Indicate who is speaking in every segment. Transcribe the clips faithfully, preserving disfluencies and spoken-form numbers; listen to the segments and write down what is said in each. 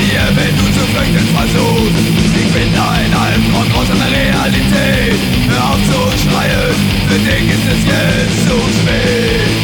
Speaker 1: dir, wenn du zu flüchten versuchst. Ich bin ein Albtraum grausamer Realität. Hör auf zu schreien, für dich ist es jetzt zu spät.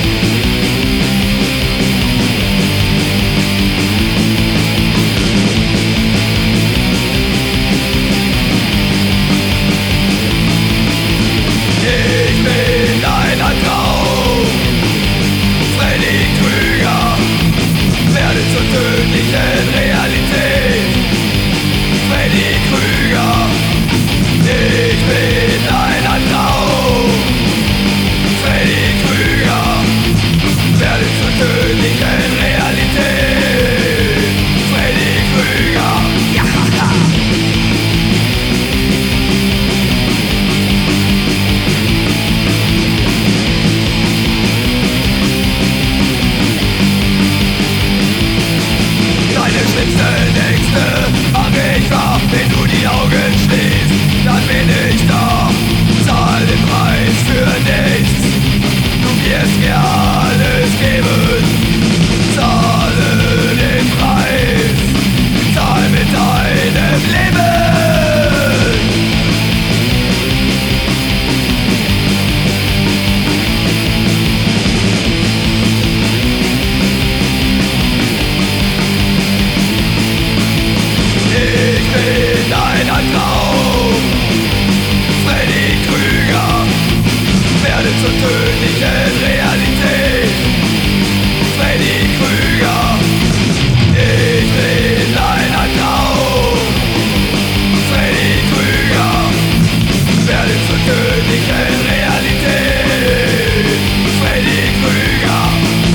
Speaker 1: Ich bin ein Albtraum, Freddy Krüger, werde zur tödlichen Realität. Freddy Krüger, ich bin ein Albtraum, Freddy Krüger, werde zur tödlichen Realität. Freddy Krüger, ja, ja. Deine schlimmsten Ängste mach ich wahr, wenn du die Augen schließt, dann bin ich da. Zahl den Preis für nichts, du wirst mir alles geben. Zahle den Preis, zahl mit deinem Leben. Ich bin ein Albtraum, Freddy Krüger, werde zur tödlichen Realität. Freddy Krüger, ich bin ein Albtraum, Freddy Krüger, werde zur tödlichen Realität. Freddy Krüger.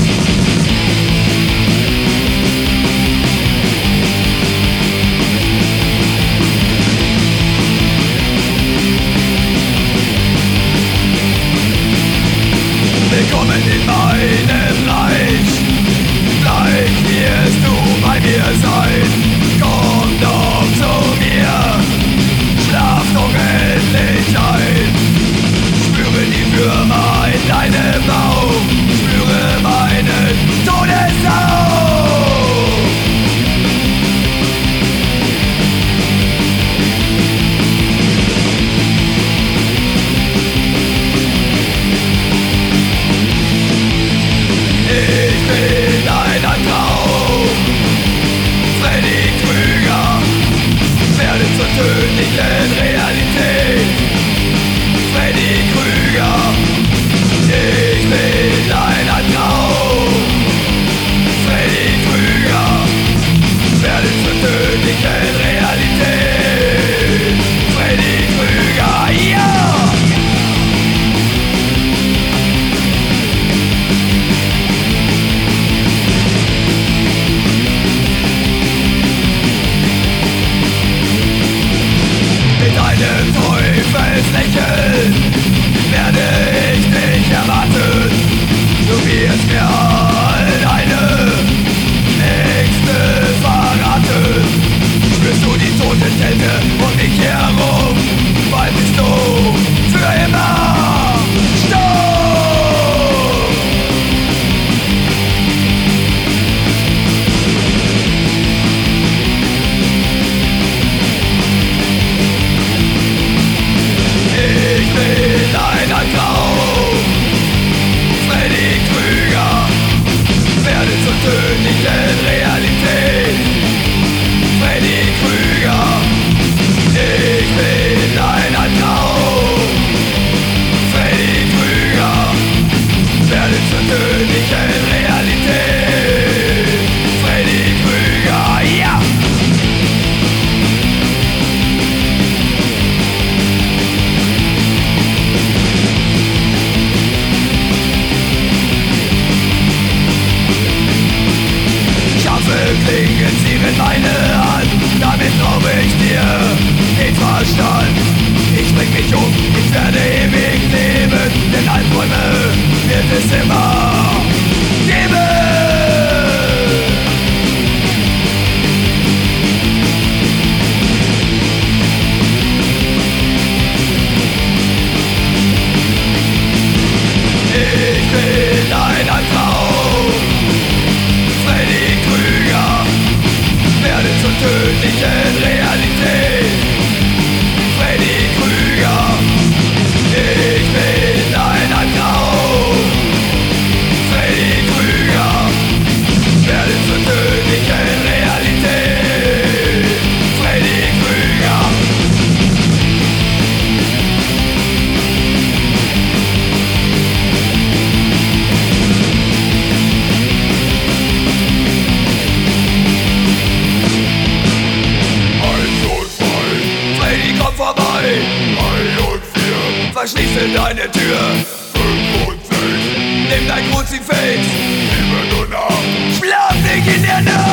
Speaker 1: Willkommen in meinem Reich, gleich wirst du bei mir sein. Komm doch zu mir, schlaf doch endlich ein. Spüre die Würmer in deinem Bauch, spüre meinen Todesau. Ich bin ein Albtraum, Freddy Krüger, werde zur tödlichen Realität. Freddy Krüger, ich bin ein Albtraum, Freddy Krüger, werde zur tödlichen Realität. Freddy Krüger, ja! Mit einem Teufelslächeln werde ich dich erwarten. Du wirst mir all deine Ängste verraten. Spürst du die Totenkälte um dich herum, bald bist du für immer stumm. Ich bin ein Albtraum, Freddy Krüger, werde zur tödlichen Realität. Freddy Krüger, tödlichen Realität. Freddy Krüger, ich bin ein Albtraum. Freddy Krüger, werde zur tödlichen Realität. Freddy Krüger. Vorbei. Drei und vier. Verschließe deine Tür. Fünf und sechs. Nimm dein Kruzifix. Liebe nur nach. Schlaf nicht in der Nacht.